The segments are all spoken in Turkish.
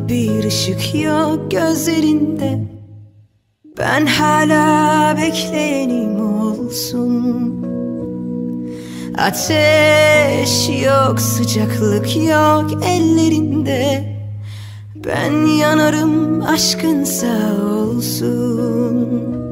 bir ışık yok gözlerinde. Ben hala bekleyenim olsun. Ateş yok, sıcaklık yok ellerinde. Ben yanarım aşkın sağ olsun.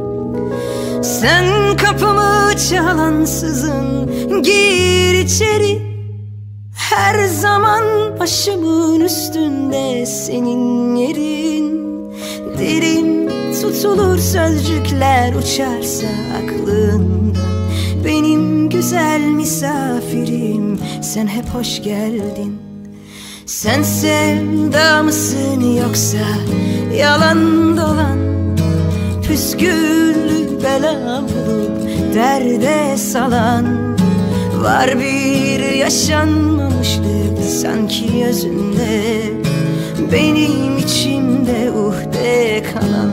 Sen kapımı çalansızın, gir içeri. Her zaman başımın üstünde senin yerin. Dilim tutulur, sözcükler uçarsa aklından. Benim güzel misafirim, sen hep hoş geldin. Sen sevda mısın yoksa yalan dolan, püsküllü bela bulup derde salan. Var bir yaşanmamışlık sanki özünde, benim içimde uhde kalan.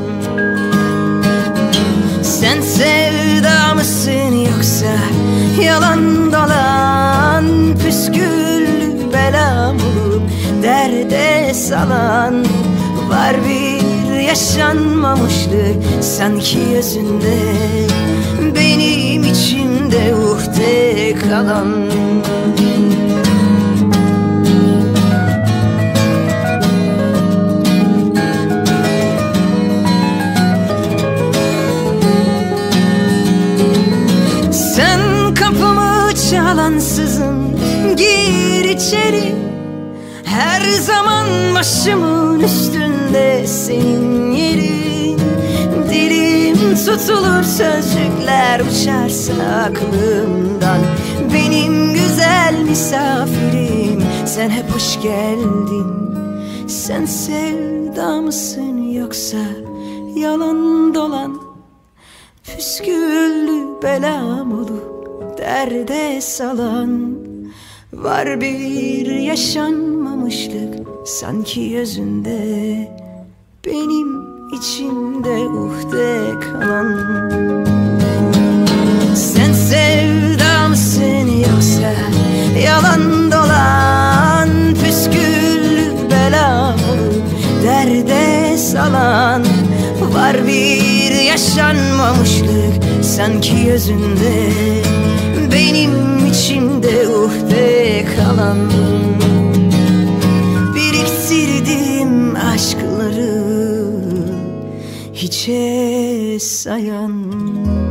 Sen sevda mısın yoksa yalan dolan, püsküllü bela bulup derde salan. Var bir yaşanmamışlık sanki özünde, benim içimde uhde kalan. Sen kapımı çalansızın, gir içeri. Her zaman başımın üstünde senin yerin. Dilim tutulur, sözcükler uçarsa aklımdan. Benim güzel misafirim, sen hep hoş geldin. Sen sevda mısın yoksa yalan dolan, püsküllü belam olup derde salan. Var bir yaşanmamışlık sanki özünde, benim içimde uhde kalan. Sen sevda mısın yoksa yalan dolan, püsküllü bela olup derde salan. Var bir yaşanmamışlık sanki özünde, benim içimde uhde kalan. Biriktirdim aşkları hiçe sayan.